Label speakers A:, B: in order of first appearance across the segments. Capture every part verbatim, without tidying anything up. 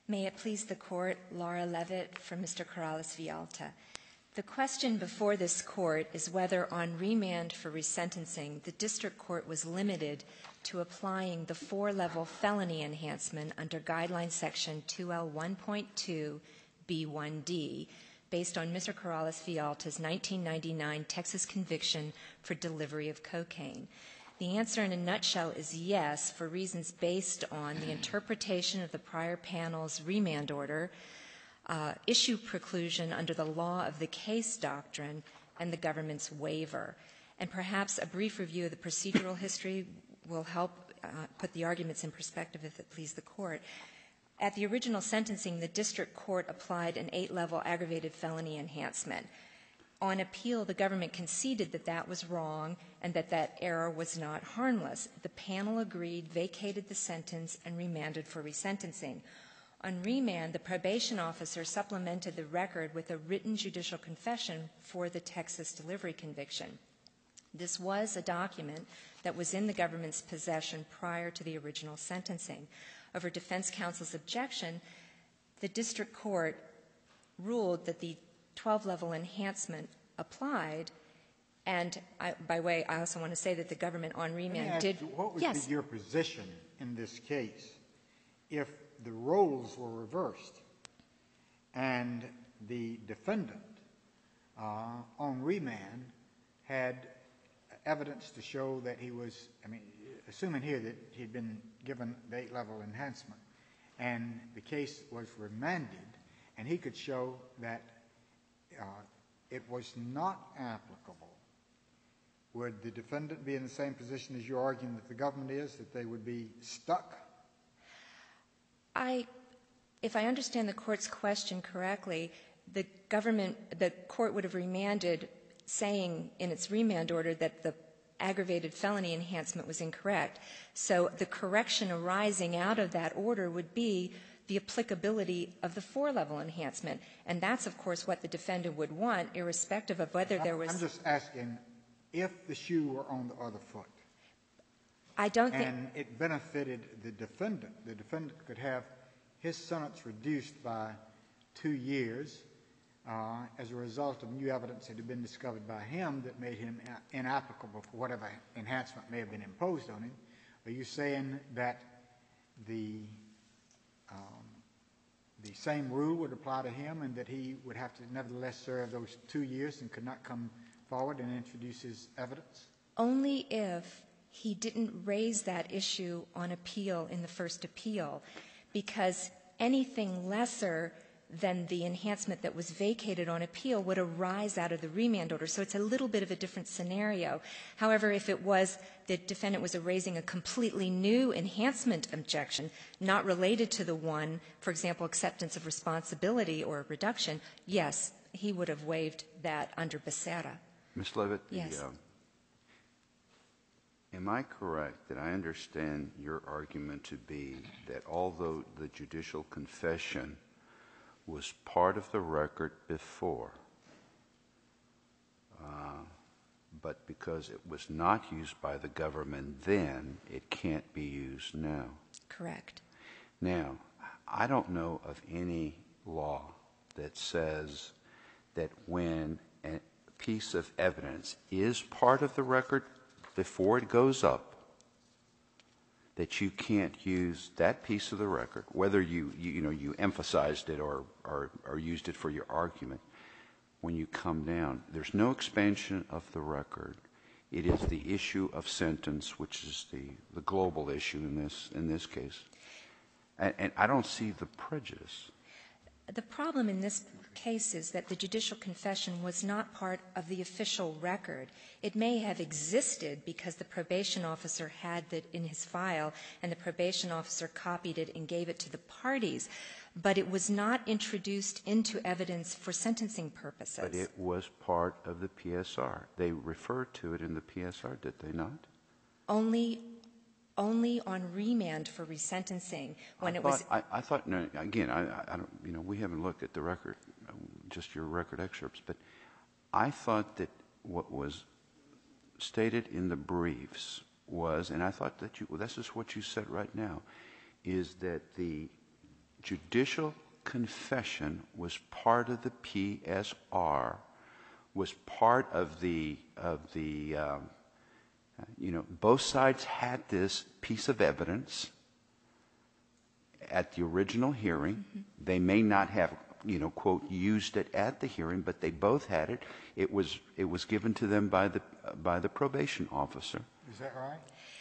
A: May it please the Court, Laura Levitt for Mister Corrales-Villalta. The question before this Court is whether on remand for resentencing, the District Court was limited to applying the four-level felony enhancement under Guideline Section two L one point two B one D based on Mister Corrales-Villalta's nineteen ninety-nine Texas conviction for delivery of cocaine. The answer in a nutshell is yes, for reasons based on the interpretation of the prior panel's remand order, uh, issue preclusion under the law of the case doctrine, and the government's waiver. And perhaps a brief review of the procedural history will help uh, put the arguments in perspective if it please the Court. At the original sentencing, the District Court applied an eight-level aggravated felony enhancement. On appeal, the government conceded that that was wrong and that that error was not harmless. The panel agreed, vacated the sentence, and remanded for resentencing. On remand, the probation officer supplemented the record with a written judicial confession for the Texas delivery conviction. This was a document that was in the government's possession prior to the original sentencing. Over defense counsel's objection, the District Court ruled that the twelve-level enhancement applied, and I, by way, I also want to say that the government on remand did.
B: You, what would
A: yes.
B: be your position in this case if the roles were reversed and the defendant uh, on remand had evidence to show that he was, I mean, assuming here that he'd been given the eight-level enhancement, and the case was remanded, and he could show that uh, it was not applicable, would the defendant be in the same position as you're arguing that the government is, that they would be stuck?
A: I, if I understand the Court's question correctly, the government, the Court would have remanded saying in its remand order that the aggravated felony enhancement was incorrect. So the correction arising out of that order would be the applicability of the four-level enhancement. And that's, of course, what the defendant would want, irrespective of whether there was—
B: I'm just asking if the shoe were on the other foot.
A: I don't think—
B: And it benefited the defendant. The defendant could have his sentence reduced by two years uh, as a result of new evidence that had been discovered by him that made him inapplicable for whatever enhancement may have been imposed on him. Are you saying that the Um, the same rule would apply to him and that he would have to nevertheless serve those two years and could not come forward and introduce his evidence?
A: Only if he didn't raise that issue on appeal in the first appeal, because anything lesser than the enhancement that was vacated on appeal would arise out of the remand order. So it's a little bit of a different scenario. However, if it was the defendant was raising a completely new enhancement objection, not related to the one, for example, acceptance of responsibility or reduction, yes, he would have waived that under Becerra.
C: Miz Levitt,
A: yes.
C: The, uh, am I correct that I understand your argument to be that although the judicial confession was part of the record before, uh, but because it was not used by the government then, it can't be used now?
A: Correct.
C: Now, I don't know of any law that says that when a piece of evidence is part of the record before it goes up, that you can't use that piece of the record, whether you, you, you know, you emphasized it or, or, or used it for your argument, when you come down. There's no expansion of the record. It is the issue of sentence, which is the, the global issue in this, in this case. And, and I don't see the prejudice.
A: The problem in this case is that the judicial confession was not part of the official record. It may have existed because the probation officer had it in his file and the probation officer copied it and gave it to the parties, but it was not introduced into evidence for sentencing purposes.
C: But it was part of the P S R. They referred to it in the P S R, did they not?
A: Only only on remand for resentencing when
C: I
A: it
C: thought,
A: was
C: I, I thought, no, again, I, I don't, you know, we haven't looked at the record, just your record excerpts, but I thought that what was stated in the briefs was, and I thought that you, well, this is what you said right now, is that the judicial confession was part of the P S R, was part of the, of the um, you know, both sides had this piece of evidence at the original hearing. Mm-hmm. They may not have, you know, quote, used it at the hearing, but they both had it. It was, it was given to them by the, uh, by the probation officer.
B: Is that right?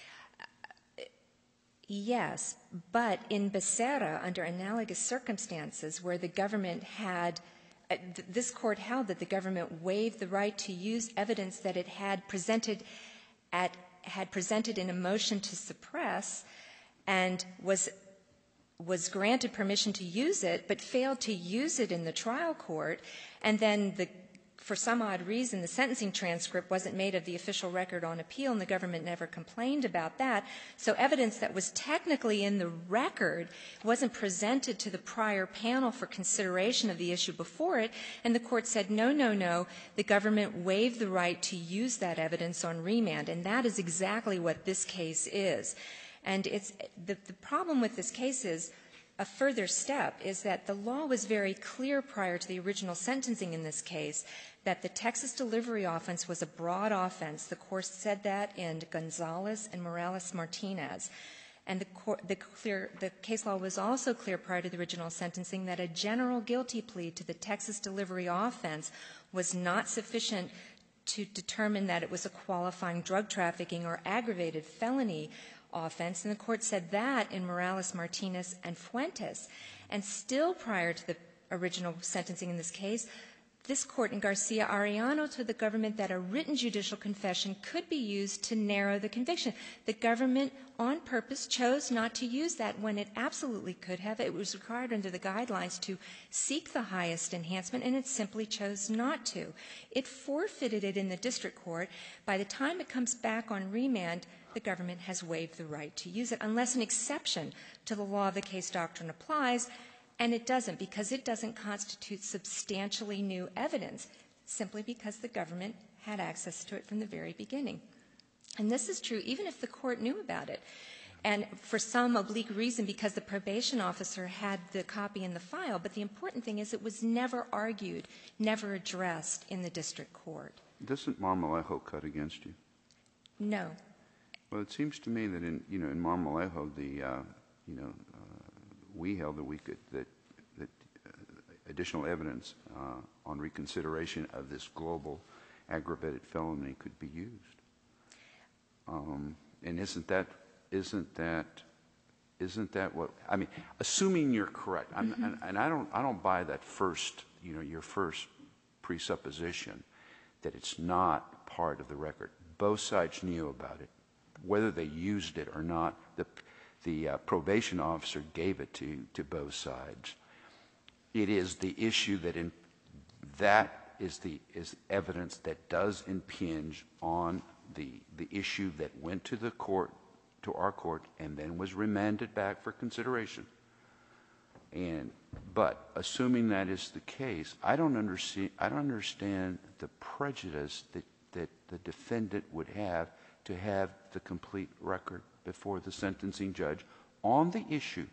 A: Yes, but in Becerra, under analogous circumstances where the government had, uh, th- this court held that the government waived the right to use evidence that it had presented at, had presented in a motion to suppress and was, was granted permission to use it, but failed to use it in the trial court, and then the for some odd reason, the sentencing transcript wasn't made of the official record on appeal, and the government never complained about that. So evidence that was technically in the record wasn't presented to the prior panel for consideration of the issue before it, and the court said, no, no, no, the government waived the right to use that evidence on remand, and that is exactly what this case is. And it's the, the problem with this case is, a further step is that the law was very clear prior to the original sentencing in this case that the Texas delivery offense was a broad offense. The court said that in Gonzalez and Morales-Martinez. And the, court, the, clear, the case law was also clear prior to the original sentencing that a general guilty plea to the Texas delivery offense was not sufficient to determine that it was a qualifying drug trafficking or aggravated felony offense, and the court said that in Morales-Martinez and Fuentes. And still prior to the original sentencing in this case, this court in Garcia-Arellano told the government that a written judicial confession could be used to narrow the conviction. The government, on purpose, chose not to use that when it absolutely could have. It was required under the guidelines to seek the highest enhancement, and it simply chose not to. It forfeited it in the district court. By the time it comes back on remand, the government has waived the right to use it, unless an exception to the law of the case doctrine applies, and it doesn't, because it doesn't constitute substantially new evidence, simply because the government had access to it from the very beginning. And this is true even if the court knew about it. And for some oblique reason, because the probation officer had the copy in the file, but the important thing is it was never argued, never addressed in the district court.
C: Doesn't Marmolejo cut against you?
A: No.
C: Well, it seems to me that in, you know, in Marmolejo, the, uh, you know, uh, we held that we could, that, that uh, additional evidence uh, on reconsideration of this global aggravated felony could be used. Um, and isn't that, isn't that, isn't that what, I mean, assuming you're correct, I'm, mm-hmm. and, and I don't, I don't buy that first, you know, your first presupposition that it's not part of the record. Both sides knew about it. Whether they used it or not, the, the uh, probation officer gave it to, to both sides. It is the issue that in, that is the is evidence that does impinge on the the issue that went to the court, to our court, and then was remanded back for consideration. And but assuming that is the case, I don't understand. I don't understand the prejudice that that the defendant would have to have the complete record before the sentencing judge on the issue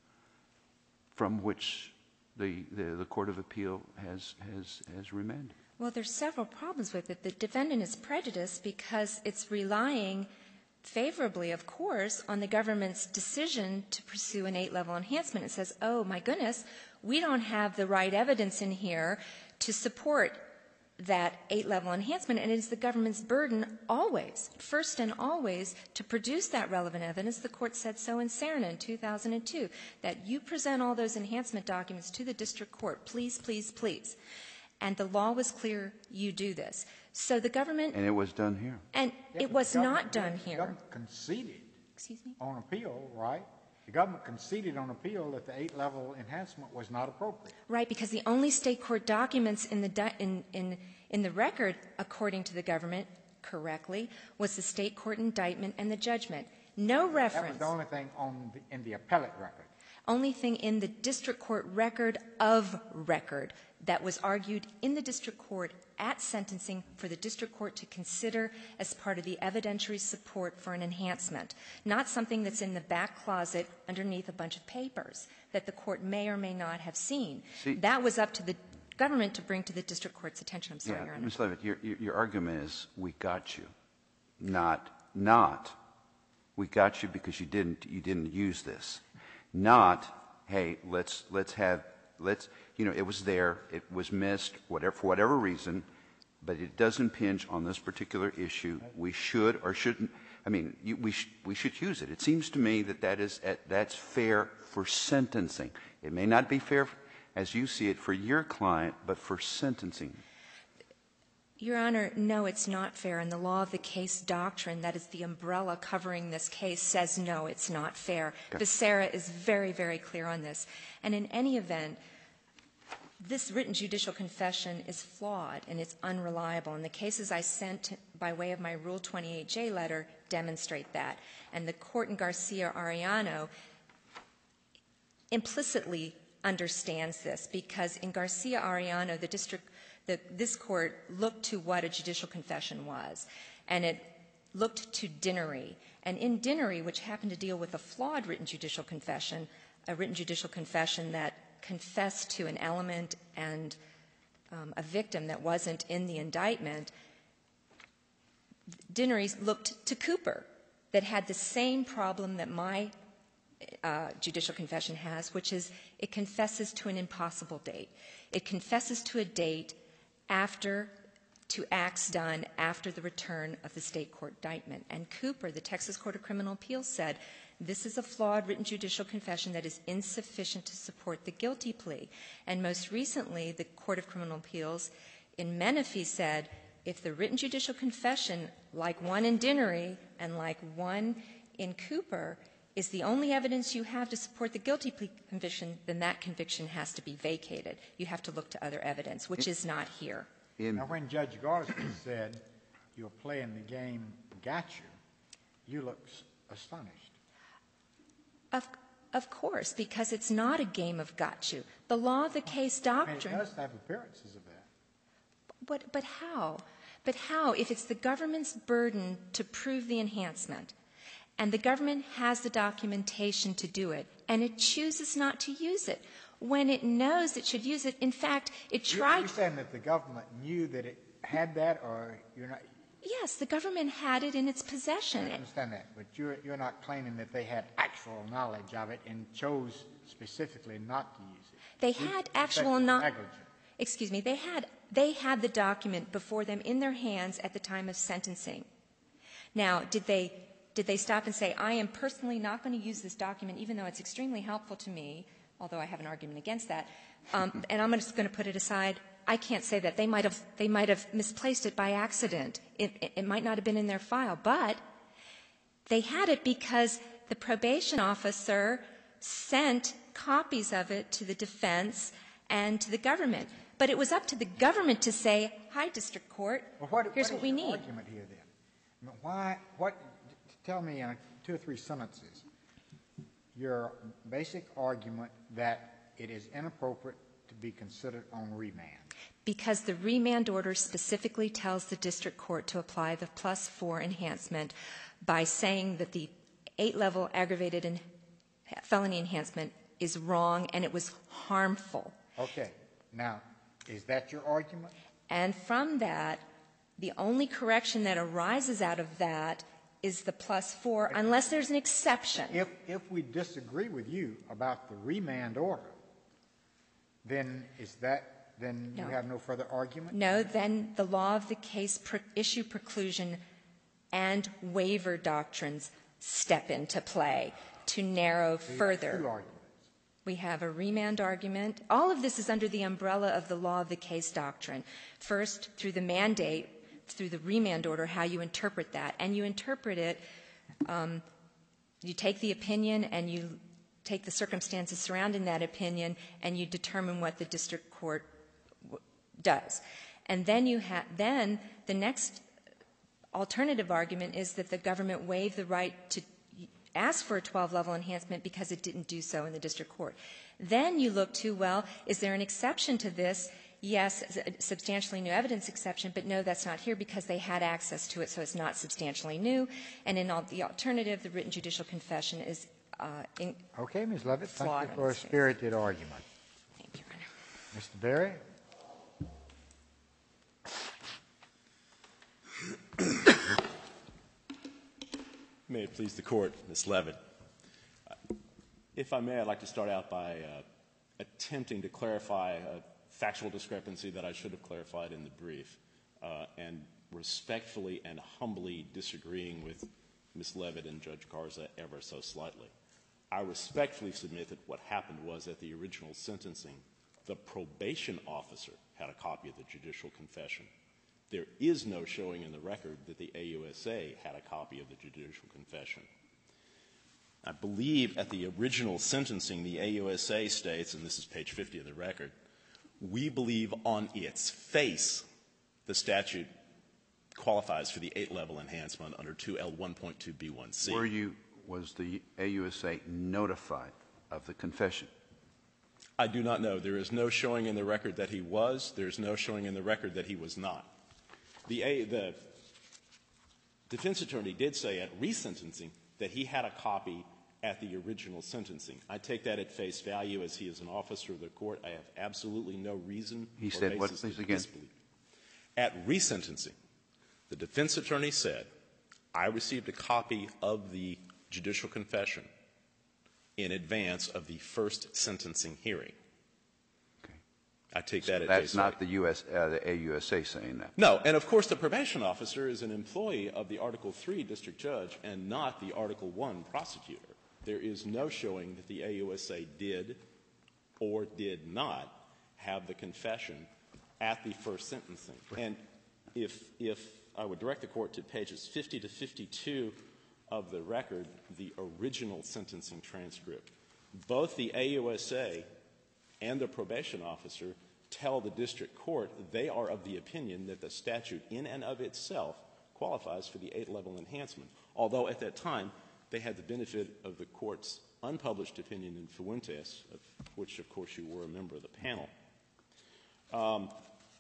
C: from which the, the, the Court of Appeal has, has, has remanded.
A: Well, there's several problems with it. The defendant is prejudiced because it's relying favorably, of course, on the government's decision to pursue an eight-level enhancement. It says, oh, my goodness, we don't have the right evidence in here to support that eight-level enhancement, and it is the government's burden always, first and always, to produce that relevant evidence. The Court said so in Serna in two thousand two, that you present all those enhancement documents to the district court, please, please, please. And the law was clear, you do this. So the government...
C: And it was done here.
A: And
B: yeah,
A: it was not done
B: the
A: here.
B: The government conceded
A: Excuse me?
B: on appeal, right? The government conceded on appeal that the eight-level enhancement was not appropriate.
A: Right, because the only state court documents in the, di- in, in, in the record, according to the government, correctly, was the state court indictment and the judgment. No reference.
B: That was the only thing on the, in the appellate record.
A: only thing in the district court record of record that was argued in the district court at sentencing for the district court to consider as part of the evidentiary support for an enhancement, not something that's in the back closet underneath a bunch of papers that the court may or may not have seen.
C: See,
A: that was up to the government to bring to the district court's attention. I'm sorry,
C: yeah,
A: Your Honor.
C: Miz Levitt, your, your, your argument is we got you, not, not we got you because you didn't, you didn't use this. Not, hey, let's, let's have, let's, you know, it was there, it was missed, whatever, for whatever reason, but it does impinge on this particular issue. We should or shouldn't, I mean, you, we, sh we should use it. It seems to me that that is, at, that's fair for sentencing. It may not be fair, as you see it, for your client, but for sentencing.
A: Your Honor, no, it's not fair. And the law of the case doctrine, that is the umbrella covering this case, says no, it's not fair.
C: Okay.
A: Becerra is very, very clear on this. And in any event, this written judicial confession is flawed and it's unreliable. And the cases I sent by way of my Rule twenty-eight J letter demonstrate that. And the court in Garcia-Arellano implicitly understands this, because in Garcia-Arellano, the district, the, this court looked to what a judicial confession was, and it looked to Dinnery. And in Dinnery, which happened to deal with a flawed written judicial confession, a written judicial confession that confessed to an element and um, a victim that wasn't in the indictment, Dinnery looked to Cooper, that had the same problem that my Uh, judicial confession has, which is it confesses to an impossible date. It confesses to a date after, to acts done after the return of the state court indictment. And Cooper, the Texas Court of Criminal Appeals, said this is a flawed written judicial confession that is insufficient to support the guilty plea. And most recently, the Court of Criminal Appeals in Menifee said if the written judicial confession, like one in Dinnery and like one in Cooper, is the only evidence you have to support the guilty plea conviction, then that conviction has to be vacated. You have to look to other evidence, which is not here.
C: In,
B: Now, when Judge Garza said you're playing the game got you, you look astonished.
A: Of, of course, because it's not a game of got you. The law of the case doctrine.
B: I mean, it does have appearances of that.
A: But, but how? But how, if it's the government's burden to prove the enhancement, and the government has the documentation to do it, and it chooses not to use it when it knows it should use it? In fact, it tried.
B: You're saying that the government knew that it had that, or you're not?
A: Yes, the government had it in its possession.
B: I understand that, but you're, you're not claiming that they had actual knowledge of it and chose specifically not to use it.
A: They had actual knowledge.
B: Negligent.
A: Excuse me. They had, they had the document before them in their hands at the time of sentencing. Now, did they, did they stop and say, I am personally not going to use this document, even though it's extremely helpful to me, although I have an argument against that, um, and I'm just going to put it aside? I can't say that. They might have, they might have misplaced it by accident. It, it, it might not have been in their file, but they had it because the probation officer sent copies of it to the defense and to the government. But it was up to the government to say, hi, district court,
B: well, what,
A: here's
B: what,
A: what we
B: your
A: need.
B: Argument here, then? I mean, why, what, tell me in two or three sentences your basic argument that it is inappropriate to be considered on remand.
A: Because the remand order specifically tells the district court to apply the plus four enhancement by saying that the eight-level aggravated en- felony enhancement is wrong and it was harmful.
B: Okay. Now, is that your argument?
A: And from that, the only correction that arises out of that is the plus four, unless there's an exception.
B: If, if we disagree with you about the remand order, then is that, then
A: No.
B: you have no further argument?
A: No, then the law of the case pre- issue preclusion and waiver doctrines step into play to narrow
B: So you have
A: further.
B: two arguments.
A: We have a remand argument. All of this is under the umbrella of the law of the case doctrine. First, through the mandate, through the remand order, how you interpret that. And you interpret it, um, you take the opinion and you take the circumstances surrounding that opinion and you determine what the district court w- does. And then you have, then the next alternative argument is that the government waived the right to ask for a twelve-level enhancement because it didn't do so in the district court. Then you look to, well, is there an exception to this? Yes, substantially new evidence exception, but no, that's not here because they had access to it, so it's not substantially new. And in all, the alternative, the written judicial confession is uh, in
B: Okay, Miz Levitt, thank
A: flawed
B: you
A: on
B: for a
A: this case.
B: spirited argument.
A: Thank you, Your Honor.
B: Mister Berry?
D: May it please the Court, Miz Levitt. If I may, I'd like to start out by uh, attempting to clarify a factual discrepancy that I should have clarified in the brief, uh, and respectfully and humbly disagreeing with Miz Levitt and Judge Garza ever so slightly. I respectfully submit that what happened was at the original sentencing, the probation officer had a copy of the judicial confession. There is no showing in the record that the A U S A had a copy of the judicial confession. I believe at the original sentencing, the A U S A states, and this is page fifty of the record, we believe on its face the statute qualifies for the eight-level enhancement under two L one point two B one C.
C: Were you, was the A U S A notified of the confession?
D: I do not know. There is no showing in the record that he was. There is no showing in the record that he was not. The, A, the defense attorney did say at resentencing that he had a copy at the original sentencing. I take that at face value as he is an officer of the court. I have absolutely no reason
C: He
D: or
C: said what,
D: basis
C: please,
D: to
C: again?
D: disbelieve. At resentencing, the defense attorney said, I received a copy of the judicial confession in advance of the first sentencing hearing.
C: Okay.
D: I take that at
C: That's
D: face
C: not
D: value.
C: the U S, uh, the A U S A saying that.
D: No, and of course the probation officer is an employee of the Article three district judge and not the Article one prosecutor. There is no showing that the A U S A did or did not have the confession at the first sentencing. And if, if I would direct the court to pages fifty to fifty-two of the record, the original sentencing transcript, both the A U S A and the probation officer tell the district court they are of the opinion that the statute in and of itself qualifies for the eight-level enhancement, although at that time they had the benefit of the court's unpublished opinion in Fuentes, of which, of course, you were a member of the panel. Um,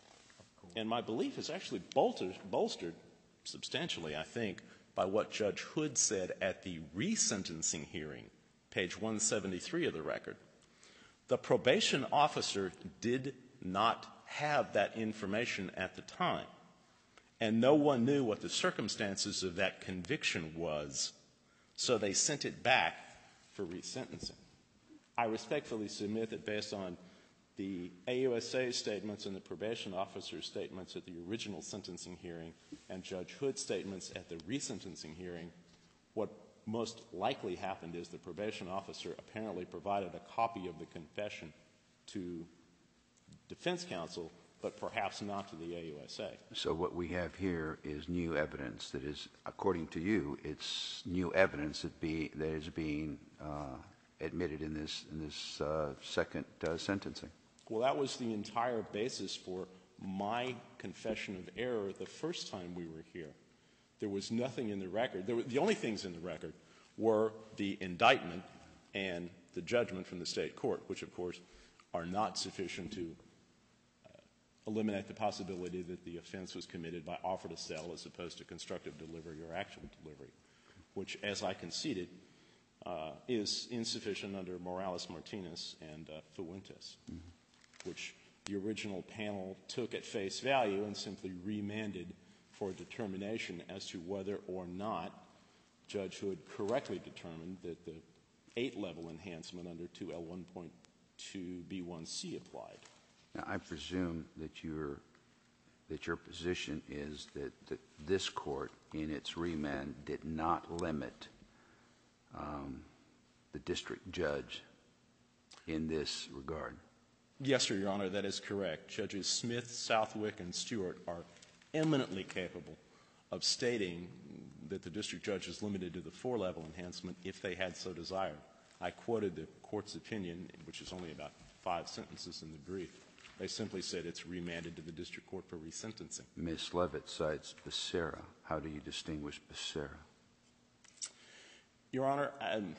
D: and my belief is actually bolstered, bolstered substantially, I think, by what Judge Hood said at the resentencing hearing, page one seventy-three of the record. The probation officer did not have that information at the time, and no one knew what the circumstances of that conviction was, so they sent it back for resentencing. I respectfully submit that based on the A U S A statements and the probation officer's statements at the original sentencing hearing and Judge Hood's statements at the resentencing hearing, what most likely happened is the probation officer apparently provided a copy of the confession to defense counsel, but perhaps not to the A U S A.
C: So what we have here is new evidence that is, according to you, it's new evidence that, be, that is being uh, admitted in this, in this uh, second uh, sentencing.
D: Well, that was the entire basis for my confession of error the first time we were here. There was nothing in the record. There were, the only things in the record were the indictment and the judgment from the state court, which, of course, are not sufficient to uh, eliminate the possibility that the offense was committed by offer to sell as opposed to constructive delivery or actual delivery, which, as I conceded, uh, is insufficient under Morales-Martinez and uh, Fuentes, mm-hmm. which the original panel took at face value and simply remanded for determination as to whether or not Judge Hood correctly determined that the eight-level enhancement under two L one point two B one C applied.
C: Now, I presume that your that your position is that, that this court, in its remand, did not limit um, the district judge in this regard.
D: Yes, sir, Your Honor, that is correct. Judges Smith, Southwick, and Stewart are eminently capable of stating that the district judge is limited to the four-level enhancement if they had so desired. I quoted the court's opinion, which is only about five sentences in the brief. They simply said it's remanded to the district court for resentencing.
C: Miz Levitt cites Becerra. How do you distinguish Becerra?
D: Your Honor, um,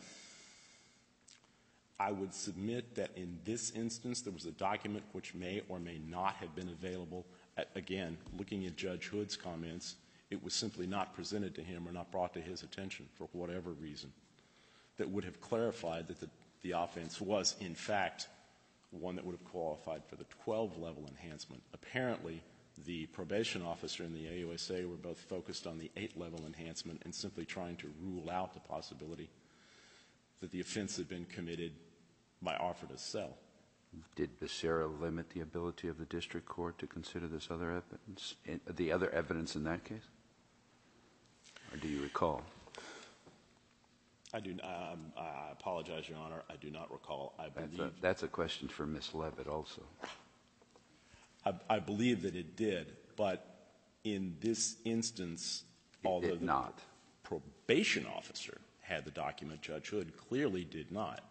D: I would submit that in this instance there was a document which may or may not have been available. A- again, looking at Judge Hood's comments, it was simply not presented to him or not brought to his attention for whatever reason that would have clarified that the, the offense was, in fact, one that would have qualified for the twelve-level enhancement. Apparently, the probation officer and the A U S A were both focused on the eight-level enhancement and simply trying to rule out the possibility that the offense had been committed by offer to sell.
C: Did Becerra limit the ability of the district court to consider this other evidence, the other evidence in that case? Or do you recall?
D: I do. Um, I apologize, Your Honor. I do not recall. I
C: That's
D: believe
C: a, that's a question for Miz Levitt also.
D: I, I believe that it did, but in this instance,
C: It
D: although
C: did
D: the
C: not.
D: probation officer had the document, Judge Hood clearly did not,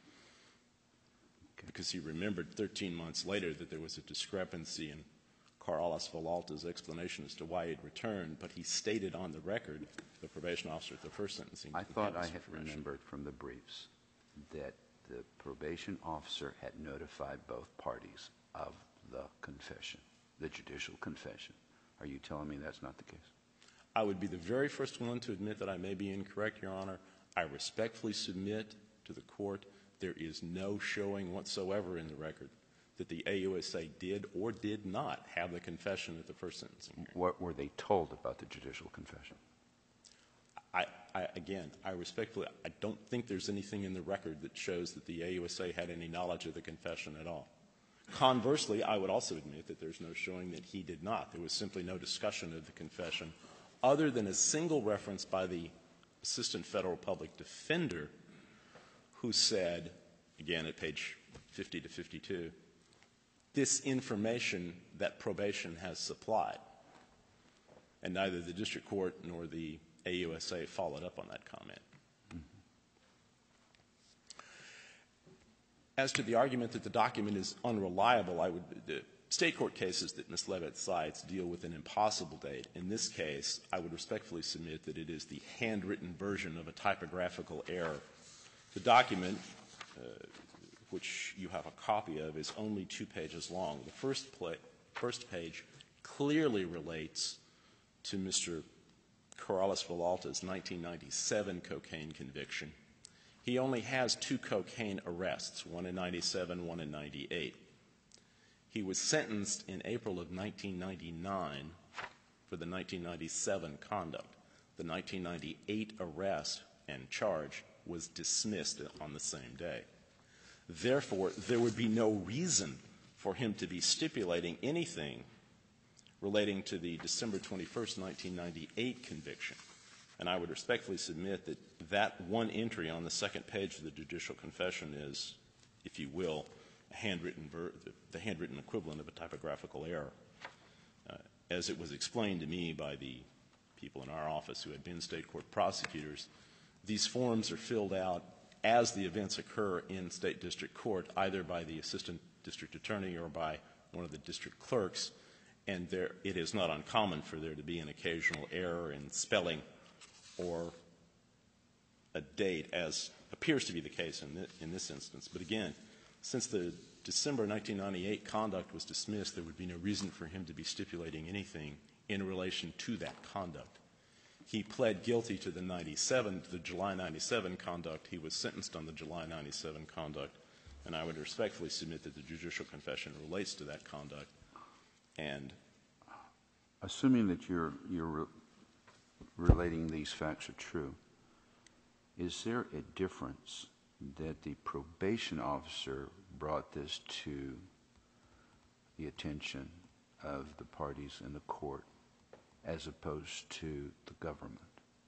C: Okay.
D: because he remembered thirteen months later that there was a discrepancy in Corrales Villalta's explanation as to why he'd returned, but he stated on the record, the probation officer at the first sentencing.
C: I thought I
D: this
C: had
D: information.
C: remembered from the briefs that the probation officer had notified both parties of the confession, the judicial confession. Are you telling me that's not the case?
D: I would be the very first one to admit that I may be incorrect, Your Honor. I respectfully submit to the court there is no showing whatsoever in the record that the A U S A did or did not have the confession at the first sentencing hearing.
C: What were they told about the judicial confession?
D: I, I, again, I respectfully, I don't think there's anything in the record that shows that the A U S A had any knowledge of the confession at all. Conversely, I would also admit that there's no showing that he did not. There was simply no discussion of the confession other than a single reference by the Assistant Federal Public Defender who said, again at page fifty to fifty-two, this information that probation has supplied. And neither the district court nor the A U S A followed up on that comment. Mm-hmm. As to the argument that the document is unreliable, I would, the state court cases that Miz Levitt cites deal with an impossible date. In this case, I would respectfully submit that it is the handwritten version of a typographical error. The document, uh, which you have a copy of, is only two pages long. The first, pla- first page clearly relates to Mister Corrales Villalta's nineteen ninety-seven cocaine conviction. He only has two cocaine arrests, one in ninety-seven, one in ninety-eight. He was sentenced in April of nineteen ninety-nine for the nineteen ninety-seven conduct. The nineteen ninety-eight arrest and charge was dismissed on the same day. Therefore, there would be no reason for him to be stipulating anything relating to the December twenty-first, nineteen ninety-eight conviction. And I would respectfully submit that that one entry on the second page of the judicial confession is, if you will, a handwritten ver- the, the handwritten equivalent of a typographical error. Uh, as it was explained to me by the people in our office who had been state court prosecutors, these forms are filled out as the events occur in state district court, either by the assistant district attorney or by one of the district clerks, and there, it is not uncommon for there to be an occasional error in spelling or a date, as appears to be the case in, th- in this instance. But again, since the December nineteen ninety-eight conduct was dismissed, there would be no reason for him to be stipulating anything in relation to that conduct. He pled guilty to the ninety-seven, to the July ninety-seven conduct. He was sentenced on the July ninety-seven conduct, and I would respectfully submit that the judicial confession relates to that conduct. And
C: assuming that you're you're re- relating these facts are true, is there a difference that the probation officer brought this to the attention of the parties in the court as opposed to the government?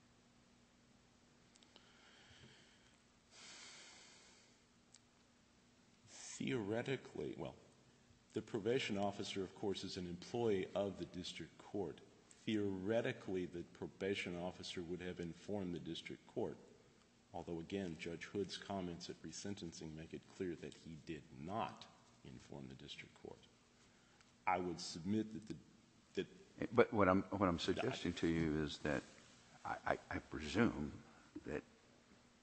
D: theoretically, well, the probation officer, of course, is an employee of the district court. Theoretically, the probation officer would have informed the district court, although, again, Judge Hood's comments at resentencing make it clear that he did not inform the district court. I would submit that the that
C: But what I'm what I'm suggesting to you is that I, I, I presume that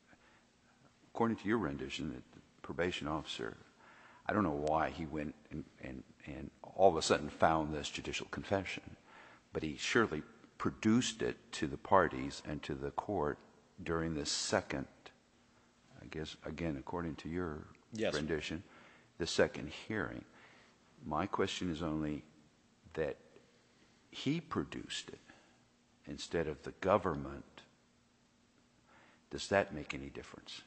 C: according to your rendition, that the probation officer, I don't know why he went and, and, and all of a sudden found this judicial confession, but he surely produced it to the parties and to the court during the second, I guess, again, according to your
D: Yes.
C: rendition, the second hearing. My question is only that he produced it instead of the government. Does that make any difference?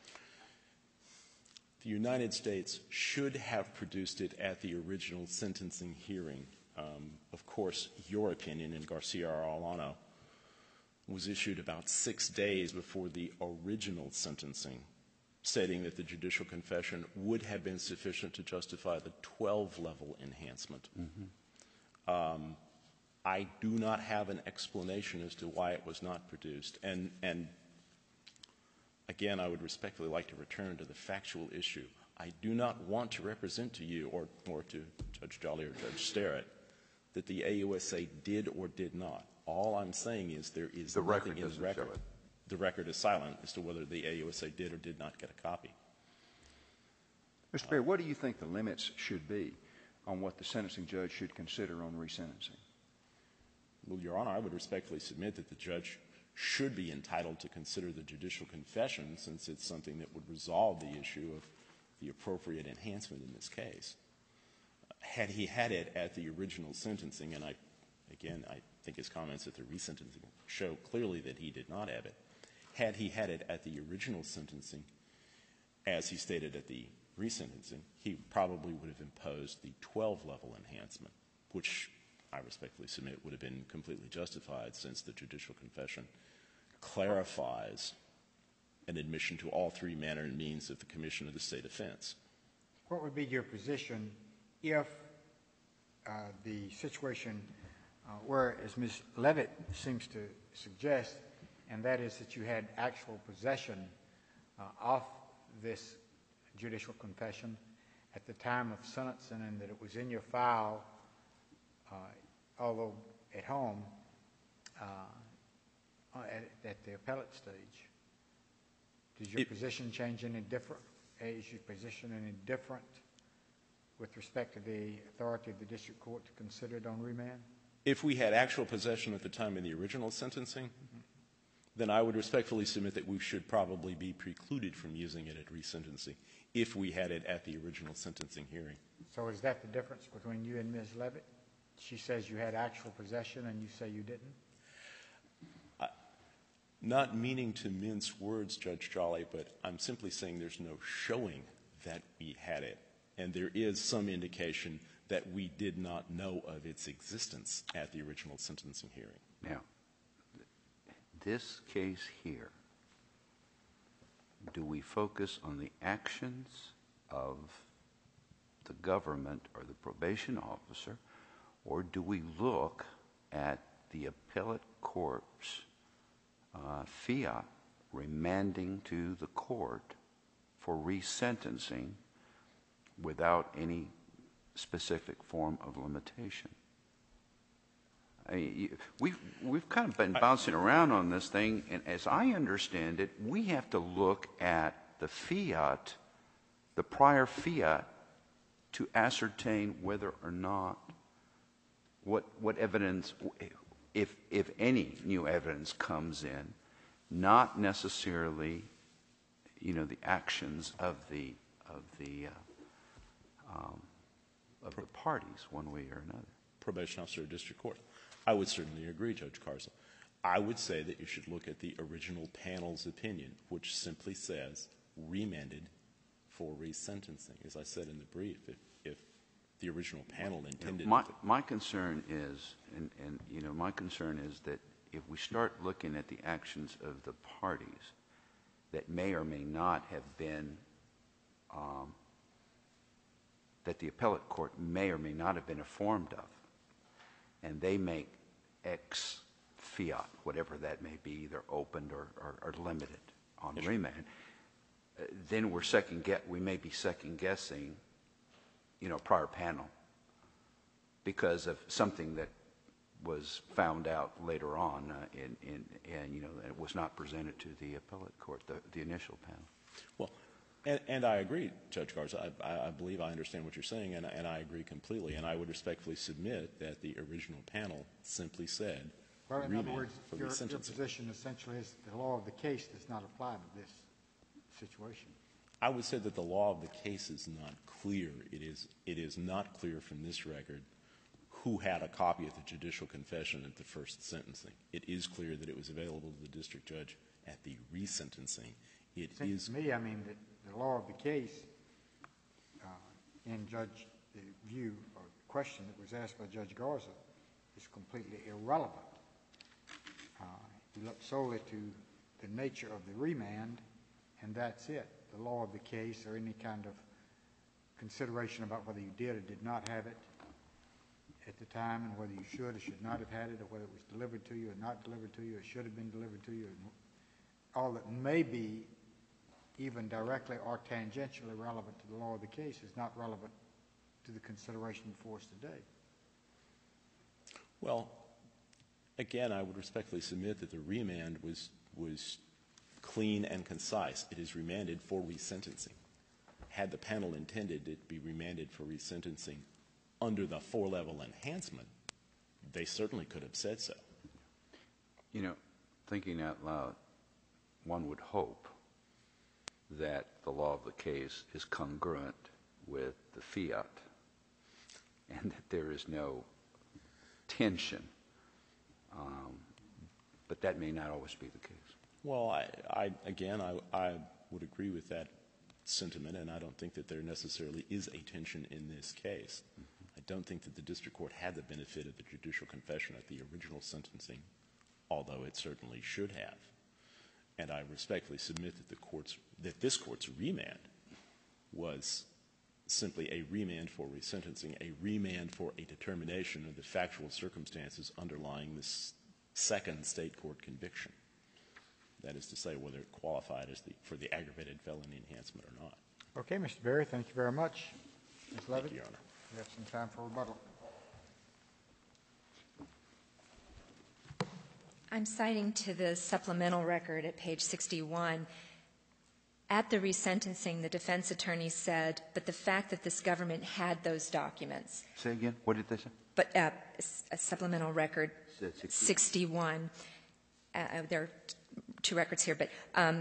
D: The United States should have produced it at the original sentencing hearing. Um, of course, your opinion in Garcia-Arellano was issued about six days before the original sentencing, stating that the judicial confession would have been sufficient to justify the twelve-level enhancement. Mm-hmm. um, I do not have an explanation as to why it was not produced. And, and again, I would respectfully like to return to the factual issue. I do not want to represent to you or, or to Judge Jolly or Judge Sterrett that the A U S A did or did not. All I'm saying is there is
C: The
D: nothing
C: record
D: in the
C: doesn't
D: record.
C: show it.
D: The record is silent as to whether the A U S A did or did not get a copy.
E: Mister Perry, what do you think the limits should be on what the sentencing judge should consider on resentencing?
D: Well, Your Honor, I would respectfully submit that the judge should be entitled to consider the judicial confession, since it's something that would resolve the issue of the appropriate enhancement in this case. Had he had it at the original sentencing, and I, again, I think his comments at the resentencing show clearly that he did not have it. Had he had it at the original sentencing, as he stated at the resentencing, he probably would have imposed the twelve-level enhancement, which I respectfully submit would have been completely justified, since the judicial confession clarifies an admission to all three manner and means of the commission of the state offense.
B: What would be your position if uh, the situation uh, where, as Miz Levitt seems to suggest, and that is that you had actual possession uh, of this judicial confession at the time of sentencing, and that it was in your file, uh, although at home, uh, at, at the appellate stage? Does your
D: It,
B: position change any different? Is your position any different with respect to the authority of the district court to consider it on remand?
D: If we had actual possession at the time of the original sentencing, mm-hmm. then I would respectfully submit that we should probably be precluded from using it at resentencing if we had it at the original sentencing hearing.
B: So is that the difference between you and Miz Levitt? She says you had actual possession and you say you didn't?
D: I, not meaning to mince words, Judge Jolly, but I'm simply saying there's no showing that we had it. And there is some indication that we did not know of its existence at the original sentencing hearing.
C: Now, this case here, do we focus on the actions of the government or the probation officer, or do we look at the appellate court's uh, fiat remanding to the court for resentencing without any specific form of limitation? I mean, you, we've, we've kind of been bouncing around on this thing, and as I understand it, we have to look at the fiat, the prior fiat, to ascertain whether or not what, what evidence, if, if any new evidence comes in, not necessarily, you know, the actions of the, of the, uh, um, of the parties, one way or another.
D: Probation officer or district court. I would certainly agree, Judge Carson. I would say that you should look at the original panel's opinion, which simply says remanded for resentencing. As I said in the brief, if, if the original panel intended...
C: My, my concern is, and, and, you know, my concern is that if we start looking at the actions of the parties that may or may not have been, um, that the appellate court may or may not have been informed of, and they make X fiat, whatever that may be, either opened or, or, or limited on yes, remand, uh, then we're second guess, we may be second guessing, you know, prior panel because of something that was found out later on, uh, in, in, and you know, it was not presented to the appellate court, the, the initial panel.
D: Well, And, and I agree, Judge Garza. I, I believe I understand what you're saying, and, and I agree completely. And I would respectfully submit that the original panel simply said
B: Well, in
D: remand
B: other words,
D: for
B: your, your
D: resentencing.
B: position essentially is the law of the case does not apply to this situation.
D: I would say that the law of the case is not clear. It is, it is not clear from this record who had a copy of the judicial confession at the first sentencing. It is clear that it was available to the district judge at the resentencing. It
B: Seems
D: is
B: to me, I mean, that the law of the case, uh, in Judge, the view or question that was asked by Judge Garza is completely irrelevant. Uh, you look solely to the nature of the remand, and that's it. The law of the case or any kind of consideration about whether you did or did not have it at the time and whether you should or should not have had it or whether it was delivered to you or not delivered to you or should have been delivered to you, and all that may be even directly or tangentially relevant to the law of the case is not relevant to the consideration before us today.
D: Well, again, I would respectfully submit that the remand was was clean and concise. It is remanded for resentencing. Had the panel intended it to be remanded for resentencing under the four-level enhancement, they certainly could have said so.
C: You know, thinking out loud, one would hope that the law of the case is congruent with the fiat and that there is no tension. Um, but that may not always be the case.
D: Well, I, I again, I, I would agree with that sentiment, and I don't think that there necessarily is a tension in this case. Mm-hmm. I don't think that the district court had the benefit of the judicial confession at the original sentencing, although it certainly should have. And I respectfully submit that the court's, that this court's remand was simply a remand for resentencing, a remand for a determination of the factual circumstances underlying this second state court conviction. That is to say, whether it qualified as the, for the aggravated felony enhancement or not.
B: Okay, Mister Berry, thank you very much. Miz Levitt,
D: Thank you, Your Honor.
B: we have some time for rebuttal.
A: I'm citing to the supplemental record at page sixty-one. At the resentencing, the defense attorney said, but the fact that this government had those documents.
C: Say again, what did they say?
A: But uh, a supplemental record,
C: Said sixty.
A: sixty-one. Uh, there are two records here, but um,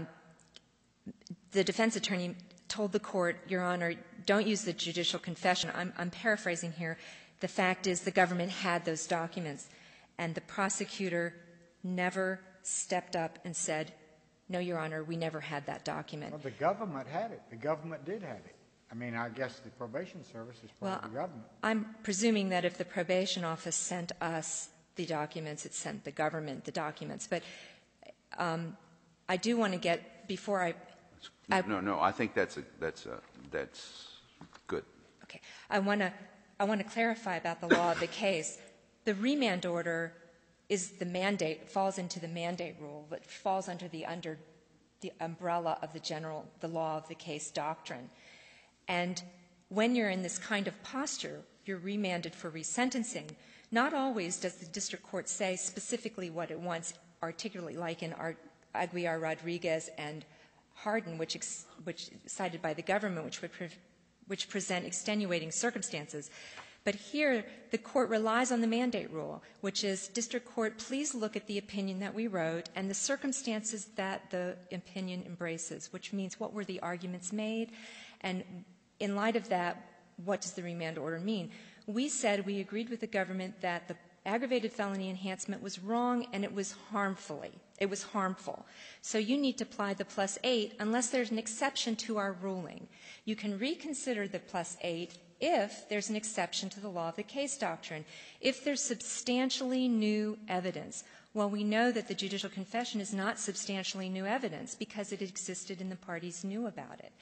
A: the defense attorney told the court, Your Honor, don't use the judicial confession. I'm, I'm paraphrasing here. The fact is the government had those documents, and the prosecutor never stepped up and said, no, Your Honor, we never had that document.
B: Well, the government had it. The government did have it. I mean, I guess the probation service is part
A: Well,
B: of the government.
A: I'm presuming that if the probation office sent us the documents, it sent the government the documents. But um, I do want to get, before I, I
C: No, no, I think that's a, that's a, that's good.
A: Okay. I want to I want to clarify about the law of the case. The remand order is the mandate, falls into the mandate rule, but falls under the under the umbrella of the general the law of the case doctrine. And when you're in this kind of posture, you're remanded for resentencing. Not always does the district court say specifically what it wants, articulately, like in Ar- Aguiar Rodriguez and Hardin, which, ex- which cited by the government, which would pre- which present extenuating circumstances. But here, the court relies on the mandate rule, which is, district court, please look at the opinion that we wrote and the circumstances that the opinion embraces, which means what were the arguments made, and in light of that, what does the remand order mean? We said we agreed with the government that the aggravated felony enhancement was wrong and it was harmfully. It was harmful. So you need to apply the plus eight unless there's an exception to our ruling. You can reconsider the plus eight if there's an exception to the law of the case doctrine, if there's substantially new evidence. Well, we know that the judicial confession is not substantially new evidence because it existed and the parties knew about it.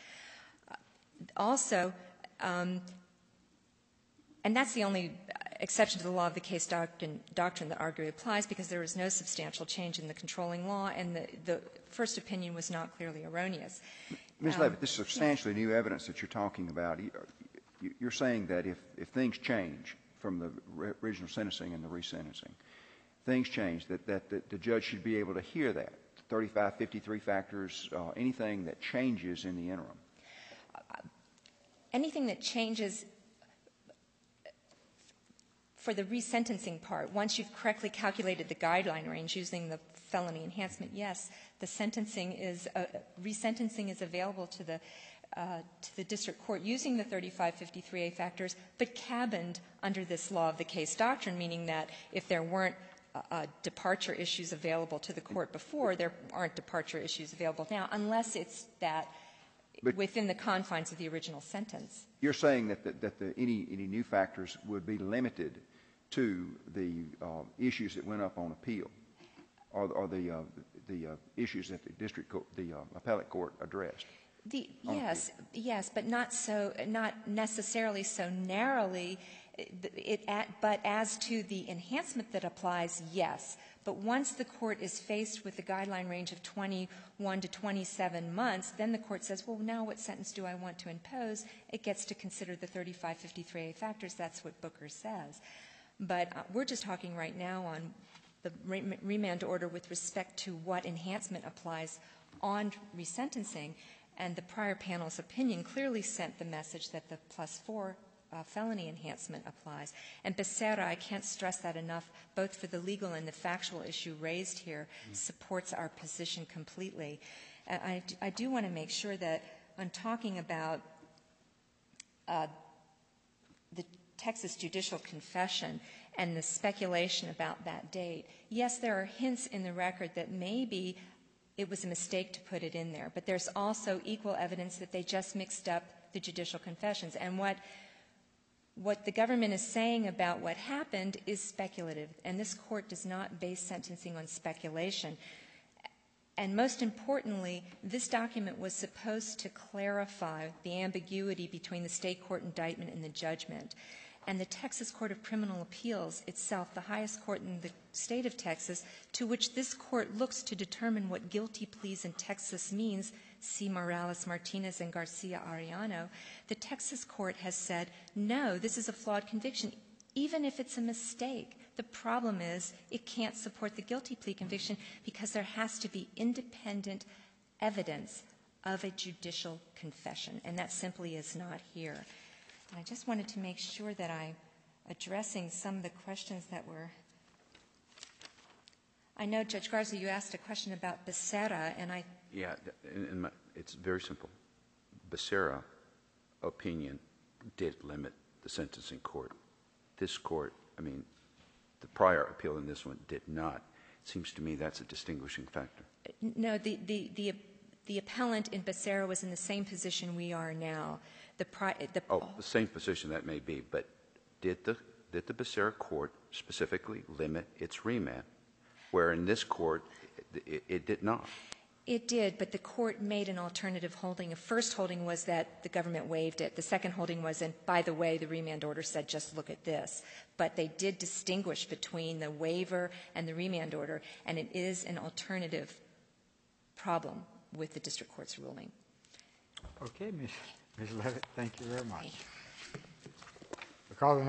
A: Also, um, and that's the only exception to the law of the case doctrine, doctrine that arguably applies because there was no substantial change in the controlling law and the, the first opinion was not clearly erroneous.
E: Miz
A: Um,
E: Levitt, this substantially new evidence that you're talking about, you- you're saying that if, if things change from the re- original sentencing and the resentencing, things change, that, that, that the judge should be able to hear that, thirty-five, fifty-three factors, uh, anything that changes in the interim.
A: anything that changes for the resentencing part, once you've correctly calculated the guideline range using the felony enhancement, yes, the sentencing is uh, resentencing is available to the uh, to the district court using the thirty-five fifty-three A factors, but cabined under this law of the case doctrine, meaning that if there weren't uh, uh, departure issues available to the court before, there aren't departure issues available now, unless it's that
E: But
A: within the confines of the original sentence.
E: You're saying that the, that the, any any new factors would be limited to the uh, issues that went up on appeal, or, or the uh, the uh, issues that the district co- the uh, appellate court addressed.
A: The, yes, yes, but not so, not necessarily so narrowly. It, it, at, but as to the enhancement that applies, yes. But once the court is faced with the guideline range of twenty-one to twenty-seven months, then the court says, well, now what sentence do I want to impose? It gets to consider the thirty-five fifty-three A factors. That's what Booker says. But uh, we're just talking right now on the re- remand order with respect to what enhancement applies on resentencing. And the prior panel's opinion clearly sent the message that the plus four uh, felony enhancement applies. And Becerra, I can't stress that enough, both for the legal and the factual issue raised here, mm-hmm. supports our position completely. And I, I do want to make sure that I'm talking about uh, the Texas judicial confession and the speculation about that date. Yes, there are hints in the record that maybe it was a mistake to put it in there, but there's also equal evidence that they just mixed up the judicial confessions. And what what the government is saying about what happened is speculative, and this court does not base sentencing on speculation. And most importantly, this document was supposed to clarify the ambiguity between the state court indictment and the judgment. And the Texas Court of Criminal Appeals itself, the highest court in the state of Texas, to which this court looks to determine what guilty pleas in Texas means, see Morales-Martinez and Garcia-Arellano, the Texas court has said, no, this is a flawed conviction, even if it's a mistake. The problem is it can't support the guilty plea conviction because there has to be independent evidence of a judicial confession, and that simply is not here. And I just wanted to make sure that I'm addressing some of the questions that were. I know, Judge Garza, you asked a question about Becerra, and I.
C: Yeah, and, and my, it's very simple. Becerra opinion did limit the sentencing court. This court, I mean, the prior appeal in this one did not. It seems to me that's a distinguishing factor.
A: No, the the the, the appellant in Becerra was in the same position we are now. The, pri- the
C: oh, the same position that may be, but did the did the Becerra court specifically limit its remand, where in this court it, it, it did not?
A: It did, but the court made an alternative holding. A first holding was that the government waived it. The second holding was, and by the way, the remand order said just look at this. But they did distinguish between the waiver and the remand order, and it is an alternative problem with the district court's ruling.
B: Okay, Miz Miz Levitt, thank you very much. Because